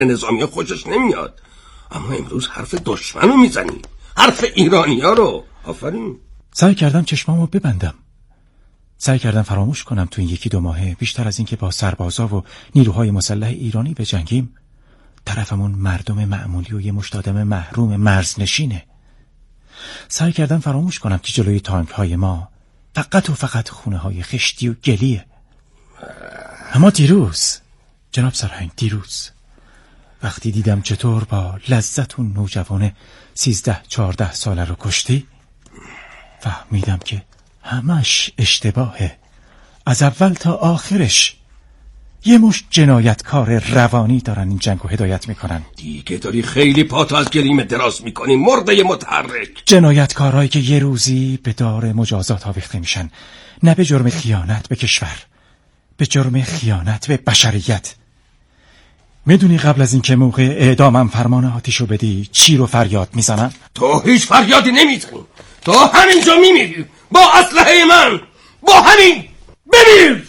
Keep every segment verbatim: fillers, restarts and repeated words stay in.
نظامی خوشش نمیاد، اما امروز حرف دشمنو میزنی، حرف ایرانیا رو. آفرین. سعی کردم چشمامو ببندم، سعی کردم فراموش کنم تو این یکی دو ماهه بیشتر از این که با سربازا و نیروهای مسلح ایرانی بجنگیم، طرفمون مردم معمولی و یه مشت آدم محروم مرزنشینه. سعی کردم فراموش کنم که جلوی تانک های ما فقط و فقط خونه های خشتی و گلیه. اما دیروز جناب سرهنگ، دیروز وقتی دیدم چطور با لذت اون نوجوانه سیزده چهارده ساله رو کشتی، فهمیدم که همش اشتباهه، از اول تا آخرش. یه مشت جنایتکار روانی دارن این جنگو هدایت میکنن. دیگه داری خیلی پاتو از گلیم دراز میکنی مرده متحرک. جنایتکارهایی که یه روزی به دار مجازات آویخته میشن، نه به جرم خیانت به کشور، به جرم خیانت به بشریت. میدونی قبل از اینکه موقع اعدامم فرمان آتیشو بدی چی رو فریاد میزنن؟ تو هیچ فریادی نمیزنی، تو همینجا میمیری با اسلحه من، با همین. بمیر.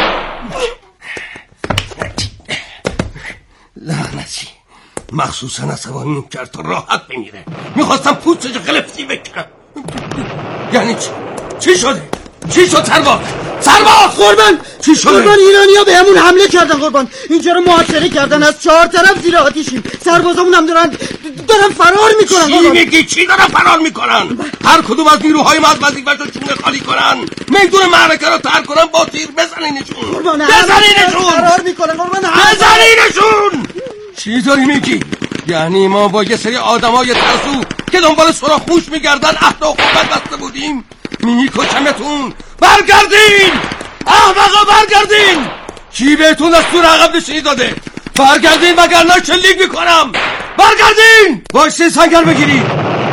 لعنتی، مخصوصا عصبانی کرد تا راحت بمیره. میخواستم پوستش قلفتی بکنم. یعنی چی؟ چی شده؟ چی شد سرباز؟ سرباز قربان، چی شده؟ قربان ایرانی‌ها به همون حمله کردن قربان، اینجا رو محاصره کردن، از چهار طرف زیر آتیشیم، سربازامون هم دارن دارن فرار میکنن. چی قربان میگی؟ چی دارن فرار میکنن؟ هر کدوم از نیروهای ما از وظیفه‌شون چونه خالی کنن، میدون معرکه رو ترک کنن، با تیر بزنینشون. قربان بزنینشون. فرار میکنن قربان، بزنینشون. چی داری میگی؟ یعنی ما با یه سری آدمای ترسو که دنبال سوراخ موش میگردن عهد و قوت بسته بودیم؟ میکشمتون. برگردین احمقا، برگردین. کی بهتون دستور عقب نشینی داده؟ برگردین وگرنه شلیک میکنم. برگردین. وایسی سنگر بگیری.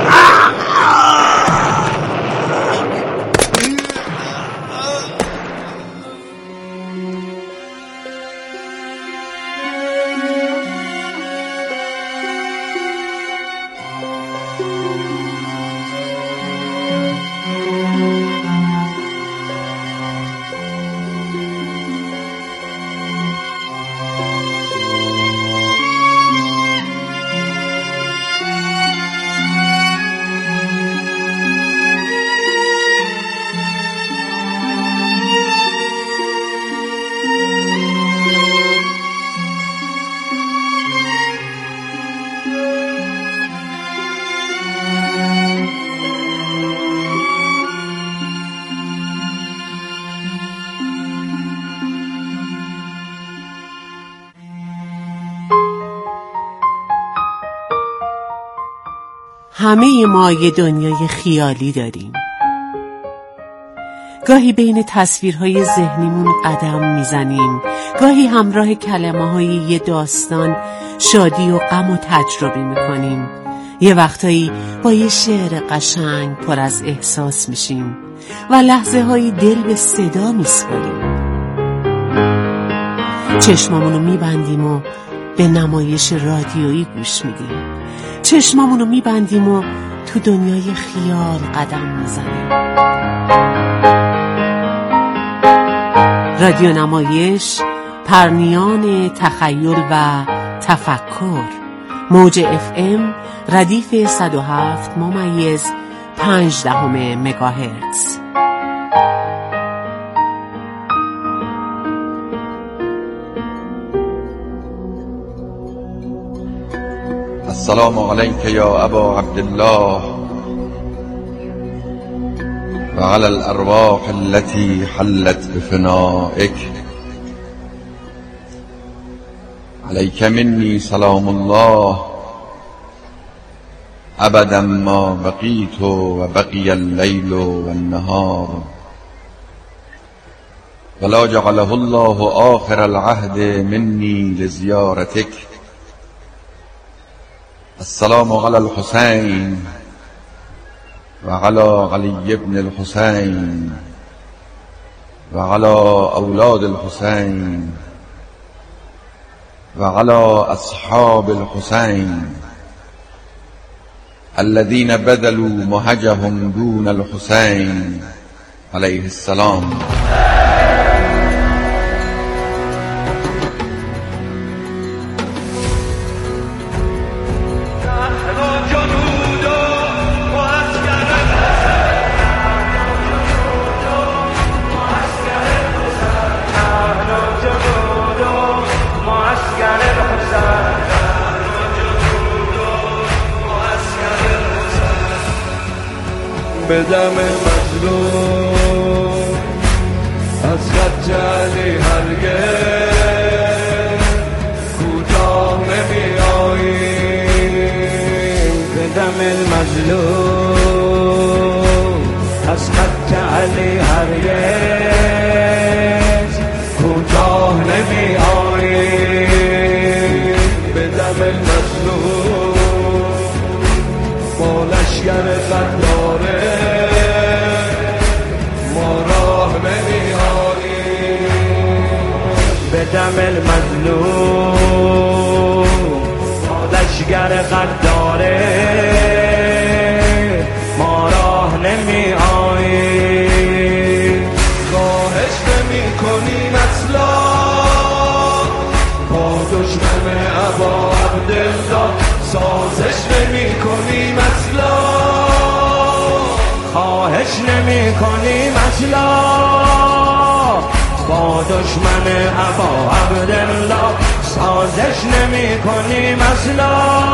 همه ما یه دنیای خیالی داریم. گاهی بین تصویرهای ذهنیمون قدم میزنیم، گاهی همراه کلمه‌های یه داستان شادی و غم و تجربه میکنیم. یه وقتایی با یه شعر قشنگ پر از احساس میشیم و لحظه هایی دل به صدا میسپاریم. چشمامونو میبندیم و به نمایش رادیویی گوش میدیم. چشمامونو میبندیم و تو دنیای خیال قدم میزنیم. رادیو نمایش، پرنیان تخیل و تفکر. موج اف ام ردیف صد و هفت ممیز پنج دهم مگاهرتز. السلام علیک یا ابا عبدالله و علی الارواح التي حلت بفنائک. علیک منی سلام الله ابدا ما بقیت و بقی اللیل و النهار ولا جعله الله آخر العهد منی لزیارتک. السلام علی الحسین و علی علی ابن الحسین و علی اولاد الحسین و علی اصحاب الحسین الذين بذلوا مهجهم دون الحسین علیه السلام. به دم مظلوم از خط علی هرگز کوتاه نمی آییم به دم مظلوم از خط علی هرگز کوتاه نمی آییم به دم مظلوم با لشگر غداره ما راه نمی آییم به دم المظلوم با لشگر غداره ما راه نمی آییم خواهش نمی کنیم اصلا با دشمن ابا عبدالله سازش نمی کنیم اصلا خواهش نمی کنیم اصلا با دشمن ابا عبدالله سازش نمی کنیم اصلا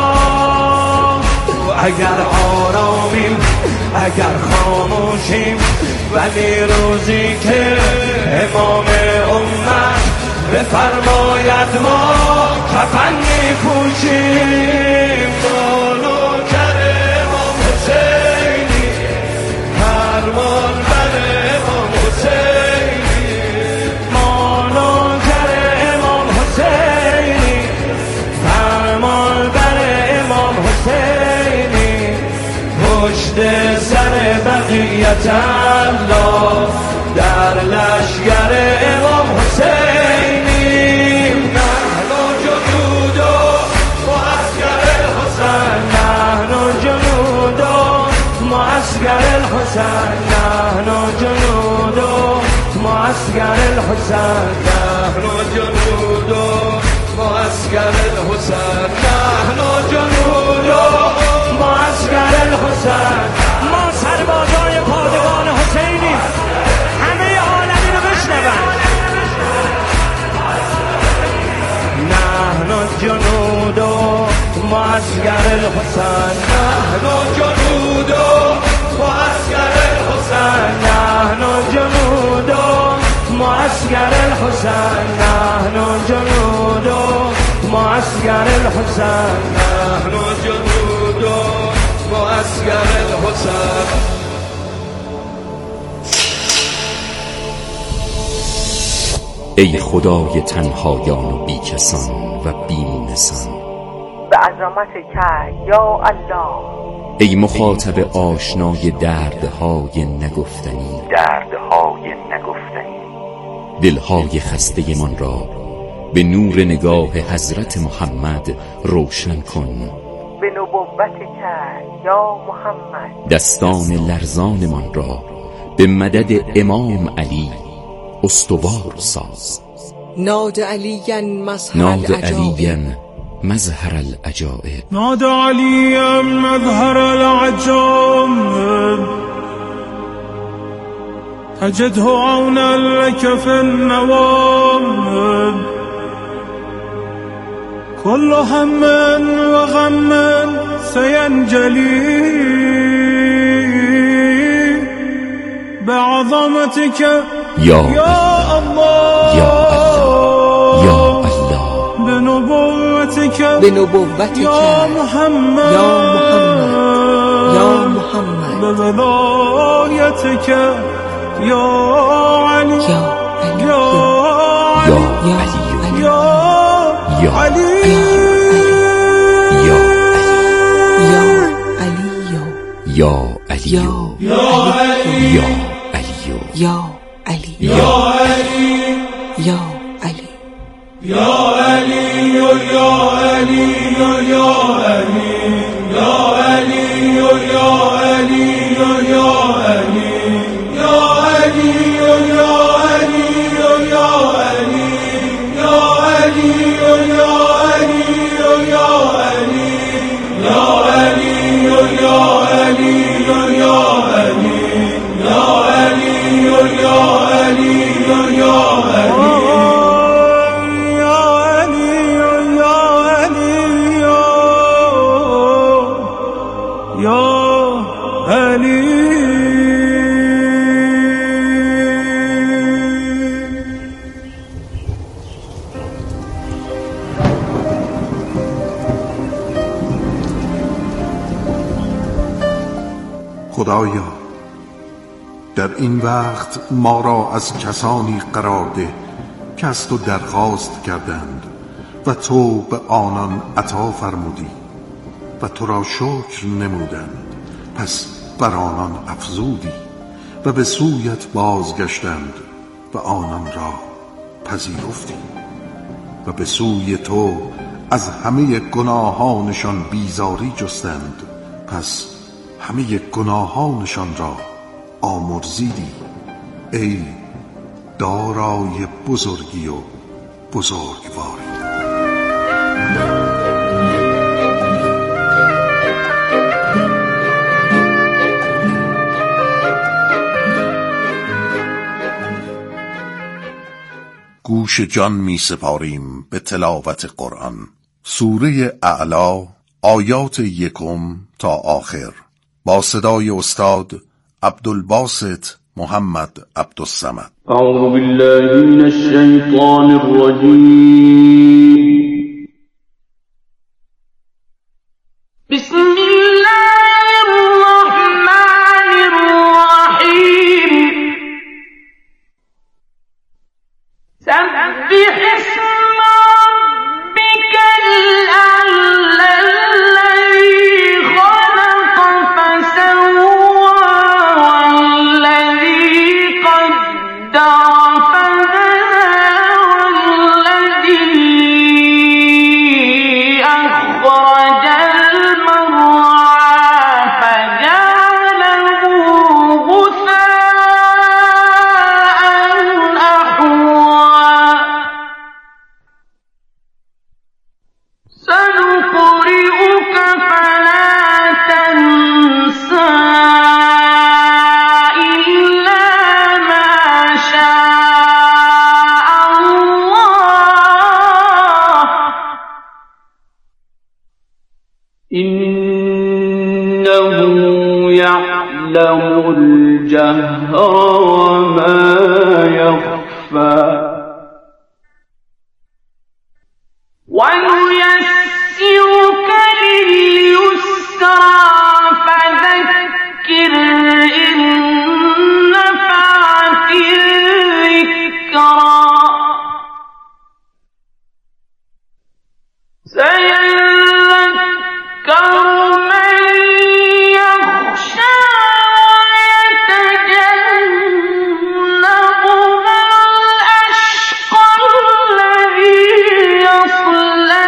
اگر آرامیم اگر خاموشیم ولی روزی که امام امت بفرماید ما کفن می‌پوشیم بالو کر امام حسینی فرمان بر امام حسینی بالو کر امام حسینی فرمان بر امام حسینی پشت سر بقیت الله در لشگر امام حسینی نحن جنود معسكر الحسین نحن جنود معسكر الحسین نحن جنود معسكر الحسین نحن جنود معسكر الحسین نحن جنود معسكر الحسین ما سربازای پادگان حسینی همه عالمی رو بشنون نحن جنود معسكر الحسین نحن جنود معسكر الحسین نحن جنود معسكر الحسین نحن جنود معسكر الحسین نحن جنود معسكر الحسین ای خدای تنهایان و بیکسان و بیمونسان به عظمتک یا الله ای مخاطب آشنای دردهای نگفتنی دردهای نگفتنی دلهای خسته من را به نور نگاه حضرت محمد روشن کن به نبوتک یا محمد دستان لرزان من را به مدد امام علی استوار ساز ناد علیاً مظهر ناد العجائب علیاً مظهر العجائب ناد علیاً مظهر العجائب تجده عونا لك في النوائب كل هم وغم سينجلي بعظمتك یا يا الله یا الله یا الله بنبوتك بنبوتك يا محمد يا محمد يا محمد بولايتك يا علي يا علي يا یا علي یا يا علی يا یا علي علی يا علي یا علی يا علي يا علي يا علي يا علي يا علي يا علي يا علي يا علي يا علي يا علي يا علي يا علي يا علي يا علي يا علي يا علي يا علي يا علي خدایا در این وقت ما را از کسانی قرار ده که از تو درخواست کردند و تو به آنان عطا فرمودی و تو را شکر نمودند، پس بر آنان افزودی و به سویت بازگشتند و آنان را پذیرفتی و به سوی تو از همه گناهانشان بیزاری جستند، پس همه گناهانشان را آمرزیدی. ای دارای بزرگی و بزرگواری. گوش جان می سپاریم به تلاوت قرآن. سوره اعلی آیات یکم تا آخر با صدای استاد عبدالباسط محمد عبدالصمد. اعوذ بالله من الشیطان الرجیم. بسم الله الرحمن الرحیم. سبح اسم ربك الأعلى الذي خلق فسوى والذي قدر فهدى والذي أخرج المرعى فجعله غثاء أحوى. سنقرئك فلا تنسى إلا ما شاء الله إنه يعلم الجهر وما يخفى. ونيسرك لليسرى فذكر إن نفعت الذكرى. سيذكر من يخشى ويتجنبها الأشقى الذي يصلى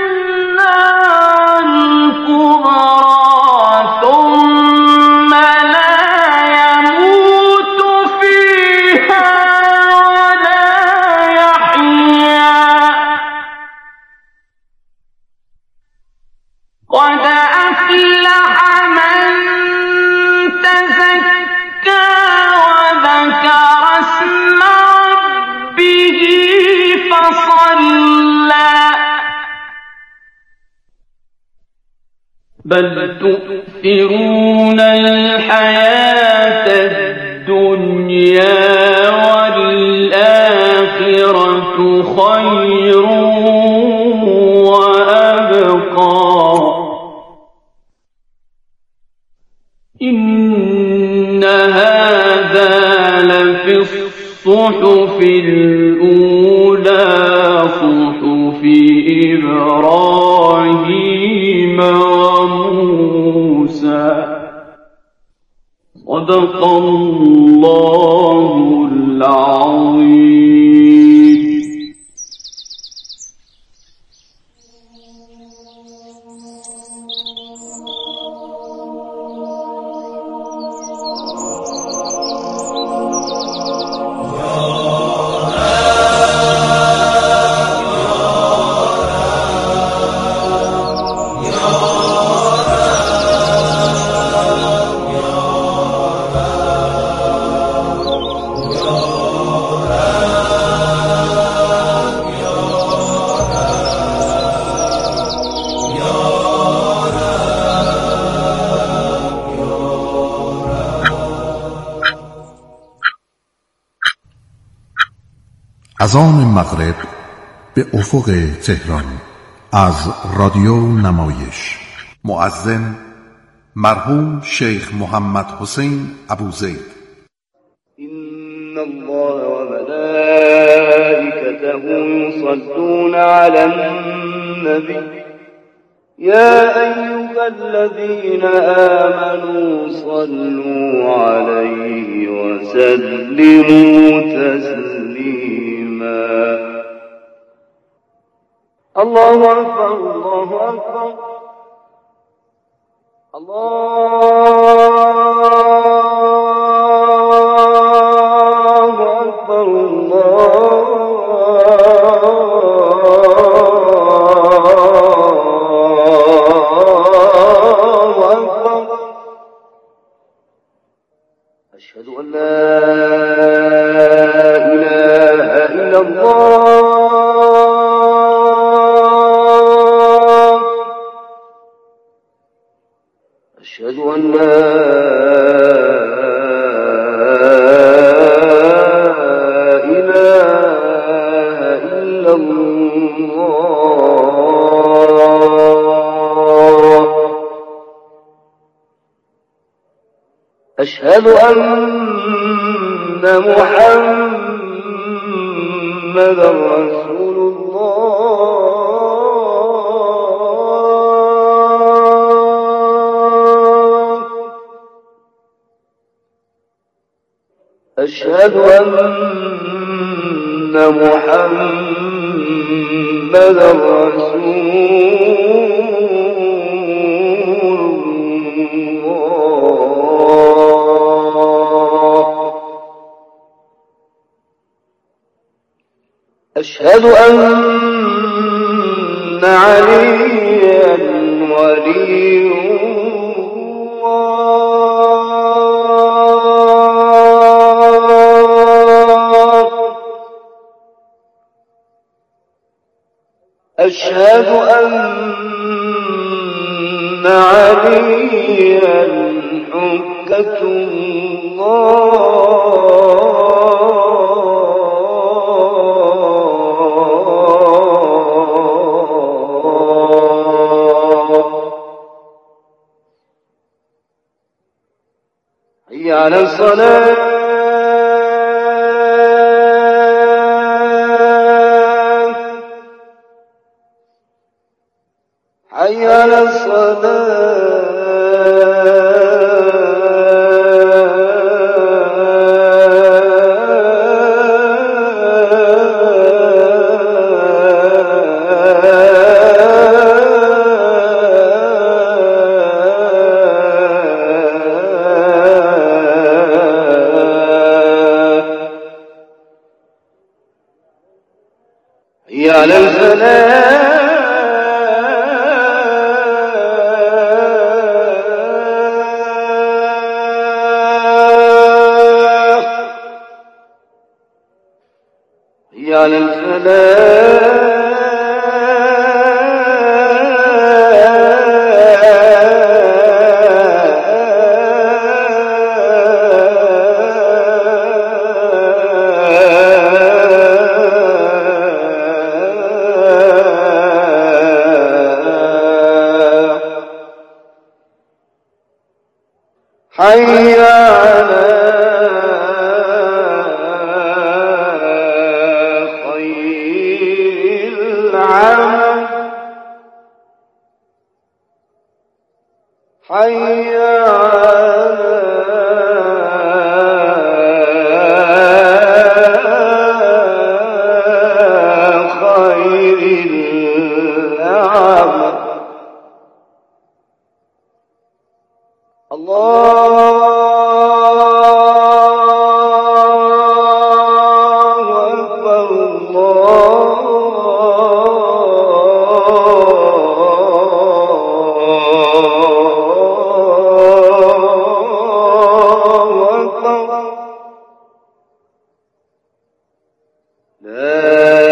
النار الكبرى ثم لا يموت فيها ولا يحيا. قد أفلح من تزكى وذكر اسم ربه فصلى. بل تؤثرون الحياة الدنيا والآخرة خير وأبقى. إن هذا لفي الصحف الأولى صحف إبراهيم وموسى. صدق الله العظيم. اذان مغرب به افق تهران از رادیو نمایش. مؤذن مرحوم شیخ محمد حسین ابوزید. إن الله وملائكته يصلون على النبي يا أيها الذين آمنوا صلوا عليه وسلموا تسليما. الله أكبر الله أكبر الله أكبر الله أكبر. أشهد أن لا إله إلا الله أشهد أن لا إله إلا الله أشهد أن محمدا رسول الله أشهد أن محمدا رسول الله أشهد أن عليا ولي أشهد أن عليا حجة الله. حي على الصلاة حي على الصلاة حي على الفلاح على الفلاح حي على خير العمل حي على خير العمل. الله أكبر الله أكبر. لا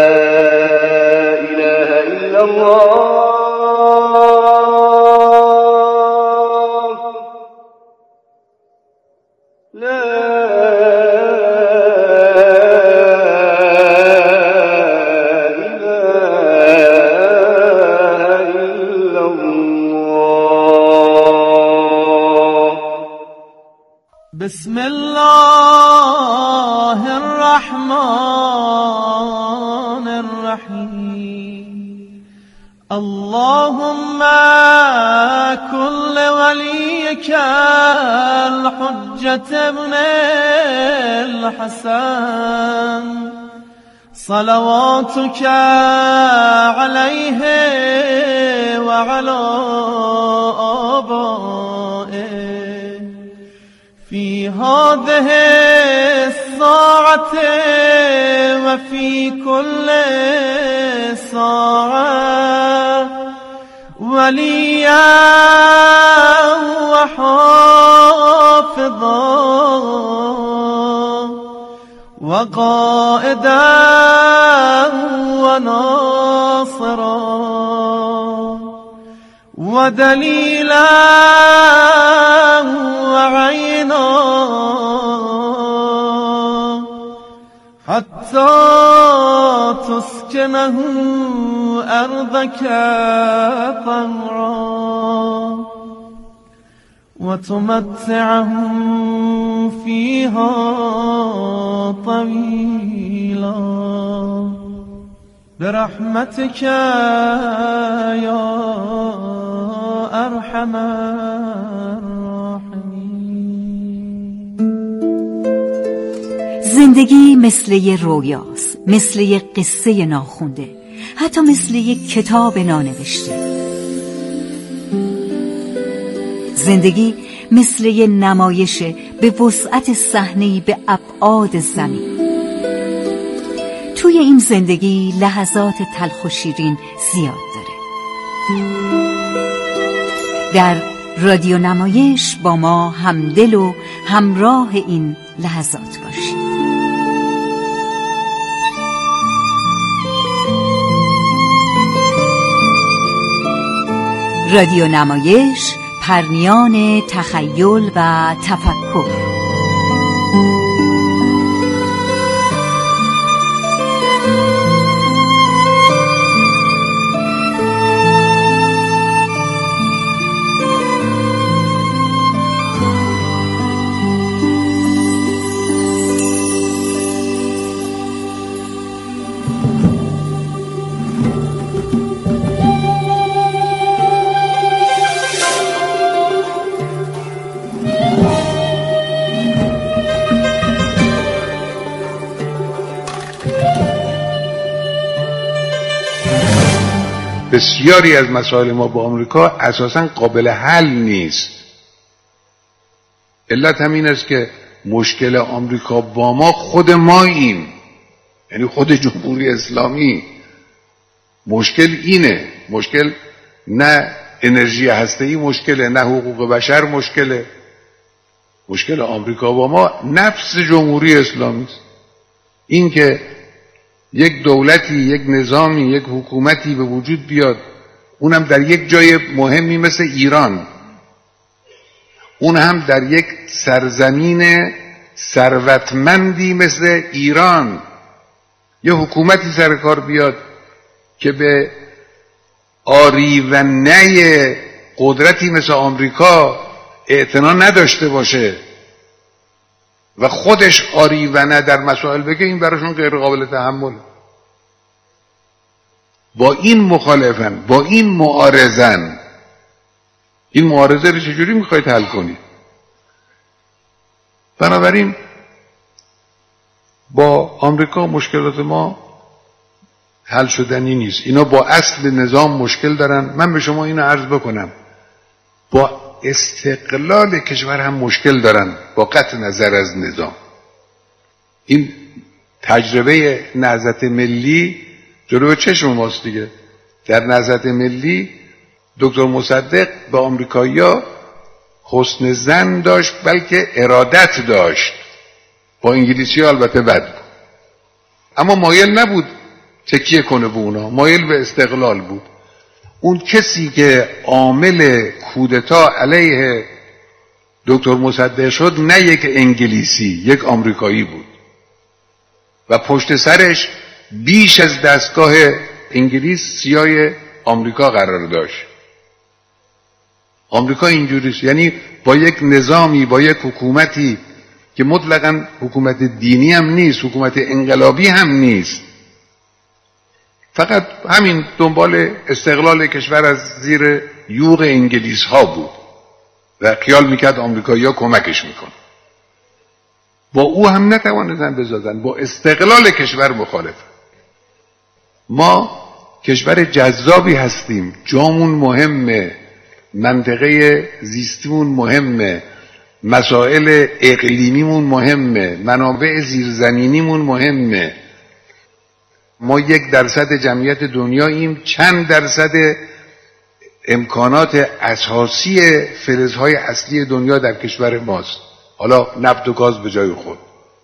إله إلا الله لا إله إلا الله. بسم الله الرحمن الرحیم اللهم كل وليك الحجة ابن الحسن صلواتك عليه وعلى آبائه في هذه الساعة وفي كل ساعة وليا وحافظا وقائدا وناصرا ودليلا وعينا حتى تسكنه أرضك طوعا وتمتعهم فيها طويلا برحمتك يا أرحم الراحمين. زندگی مثل یه رویاست، مثل یه قصه ناخونده، حتی مثل یه کتاب نانوشته. زندگی مثل یه نمایش به وسعت صحنه‌ای به ابعاد زمین. توی این زندگی لحظات تلخ و شیرین زیاد داره. در رادیو نمایش با ما همدل و همراه این لحظات باشید. رادیو نمایش، پرنیان تخیل و تفکر. بسیاری از مسائل ما با آمریکا اساساً قابل حل نیست. علت همین است که مشکل آمریکا با ما خود ماییم، یعنی خود جمهوری اسلامی. مشکل اینه، مشکل نه انرژی هسته‌ای مشکله، نه حقوق بشر مشکله. مشکل آمریکا با ما نفس جمهوری اسلامی است. این که یک دولتی، یک نظامی، یک حکومتی به وجود بیاد، اونم در یک جای مهمی مثل ایران، اون هم در یک سرزمین ثروتمندی مثل ایران، یه حکومتی سر کار بیاد که به آری و نی قدرتی مثل آمریکا اعتنا نداشته باشه و خودش آری و نه در مسائل بگه، این براشون غیر قابل تحمل. با این مخالفن، با این معارضن. این معارضه رو چجوری میخواید حل کنید؟ بنابراین با آمریکا مشکلات ما حل شدنی نیست. اینا با اصل نظام مشکل دارن. من به شما اینو عرض بکنم، با استقلال کشور هم مشکل دارن، با قطع نظر از نظام. این تجربه نهضت ملی جلوی چشم ماست دیگه. در نهضت ملی دکتر مصدق به آمریکایی‌ها حسن ظن داشت، بلکه ارادت داشت. با انگلیسی البته بد بود، اما مایل نبود تکیه کنه به اونا، مایل به استقلال بود. اون کسی که عامل کودتا علیه دکتر مصدق شد نه یک انگلیسی، یک آمریکایی بود و پشت سرش بیش از دستگاه انگلیس سیای آمریکا قرار داشت. آمریکا اینجوریست، یعنی با یک نظامی، با یک حکومتی که مطلقاً حکومت دینی هم نیست، حکومت انقلابی هم نیست، فقط همین دنبال استقلال کشور از زیر یوغ انگلیس ها بود و خیال میکرد آمریکایی ها کمکش میکن. با او هم نتوانستن بزازن، با استقلال کشور مخالف. ما کشور جذابی هستیم، جامون مهمه، منطقه زیستیمون مهمه، مسائل اقلیمیمون مهمه، منابع زیرزمینیمون مهمه. ما یک درصد جمعیت دنیاییم، چند درصد امکانات اساسی فلزهای اصلی دنیا در کشور ماست، حالا نفت و گاز به جای خود.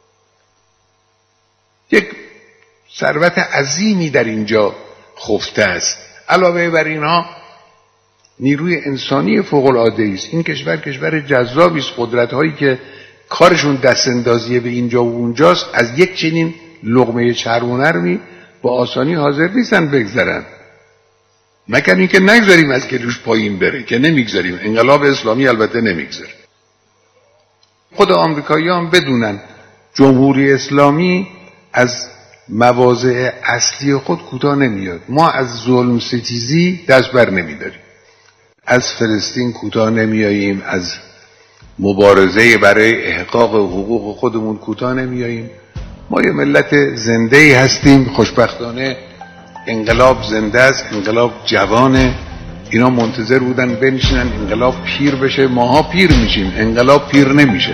یک ثروت عظیمی در اینجا خفته است. علاوه بر اینها نیروی انسانی فوق العاده است. این کشور کشور جذابی است. قدرت‌هایی که کارشون دست اندازی به اینجا و اونجاست، از یک چنین لقمه چرب و نرمی با آسانی حاضر نیستن بگذرن، مگر اینکه نگذاریم از گلوش پایین بره، که نمیگذاریم. انقلاب اسلامی البته نمیگذاره. خود آمریکایی هم بدونن جمهوری اسلامی از مواضع اصلی خود کوتاه نمیاد. ما از ظلم ستیزی دست بر نمیداریم، از فلسطین کوتاه نمیاییم، از مبارزه برای احقاق حقوق خودمون کوتاه نمیاییم. ما یه ملت زنده ای هستیم. خوشبختانه انقلاب زنده است، انقلاب جوانه. اینا منتظر بودن بنشینن انقلاب پیر بشه، ماها پیر میشیم، انقلاب پیر نمیشه.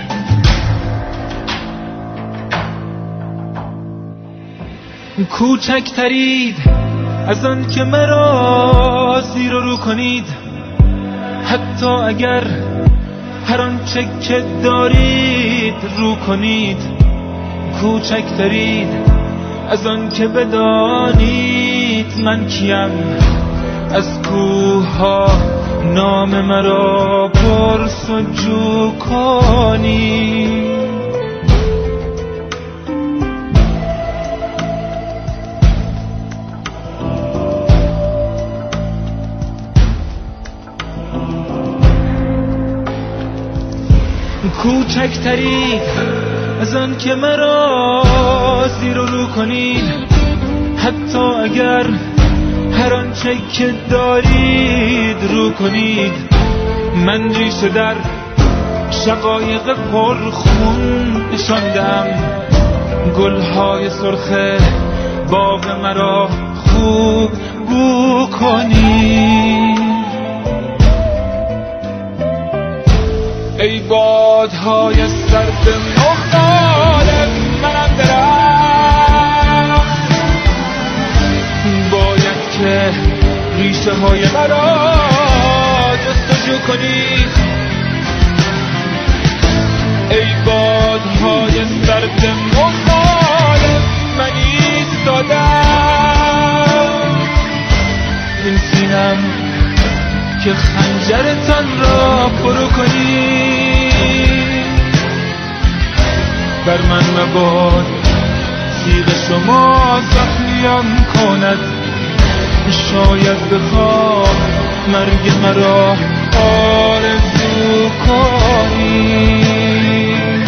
کوچکترید از آن که مرا زیر و رو کنید، حتی اگر هر آنچه که دارید رو کنید. کوچکترید از آن که بدانید من کیم، از کوه ها نام مرا پرسجو کنید. کوچکترید از آن که مرا زیر و رو کنید، حتی اگر هر آنچه که دارید رو کنید. من ریشه در شقایق پرخون نشاندم، گلهای سرخ باغ مرا خوب بو کنید. ای بادهای سرد مخالف منم درخت، باید که ریشه های مرا جستجو کنید. ای بادهای سرد مخالف من ایستادم، این سینم که خنجرتان را فرو کنید. بر من مباد تیغ شما زخمیم کند، شاید بخواد مرگ مرا آرزو کنید.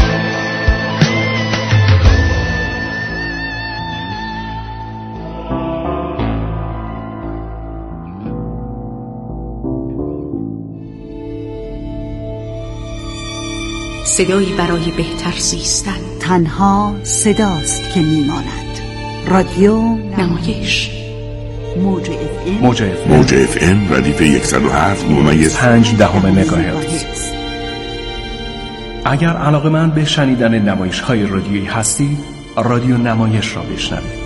صدایی برای بهتر زیستن. تنها صداست که میماند. رادیو نمایش موج اف ام موج اف ام موج اف ام ردیف صد و هفت ممیز پنج دهم مگاهرتز. اگر علاقه‌مند به شنیدن نمایش‌های رادیویی هستید، رادیو نمایش را بشنوید.